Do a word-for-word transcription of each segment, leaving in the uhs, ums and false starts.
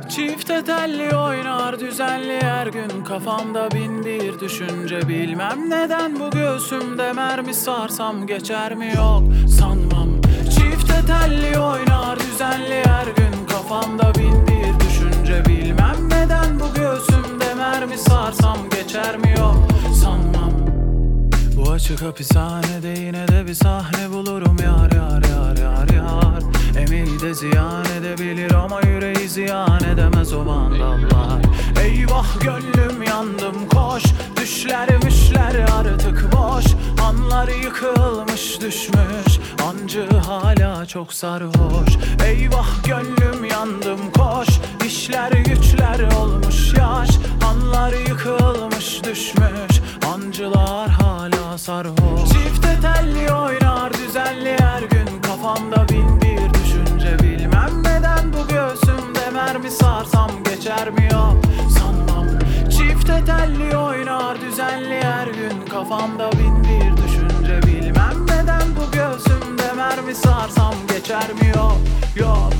Çifte telli oynar düzenli her gün, kafamda bin bir düşünce. Bilmem neden bu göğsümde mermi sarsam geçer mi, yok sanmam. Çifte telli oynar düzenli her gün, kafamda bin bir düşünce. Bilmem neden bu göğsümde mermi sarsam geçer mi, yok sanmam. Bu açık hapishanede yine de bir sahne bulurum, yar yar yar yar yar. Emeği de ziyan edebilir ama yüreği ziyan edemez o vandallar. Eyvah gönlüm yandım koş, düşler müşler artık boş. Anlar yıkılmış düşmüş, ancı hala çok sarhoş. Eyvah gönlüm yandım koş, işler güçler olmuş yaş. Anlar yıkılmış düşmüş, ancılar hala sarhoş. Çifte telli oynar düzenli her gün, kafamda bin bir düşünce. Bilmem neden bu göğsümde mermi sarsam geçer mi, yok sanmam. Çifte telli oynar düzenli her gün, kafamda bin bir düşünce. Bilmem neden bu göğsümde mermi sarsam geçer mi, yok yok.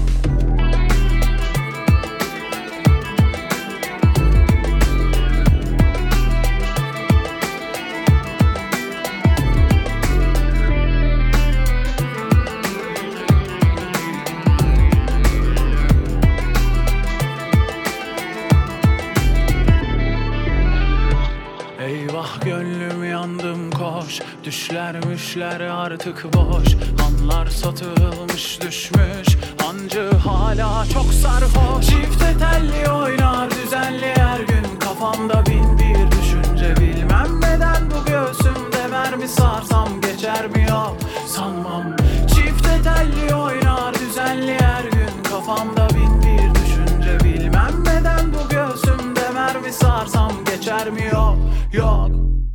Eyvah gönlüm yandım koş, düşler müşler artık boş. Anlar satılmış düşmüş, ancı hala çok sarhoş. Çifte telli oynar düzenli her gün, kafamda bin bir düşünce. Bilmem neden bu göğsümde mermi sarsam geçer mi, yok sanmam. Çifte telli oynar düzenli her gün, kafamda bin bir düşünce. Bilmem neden bu göğsümde mermi sarsam geçer mi, yok yok.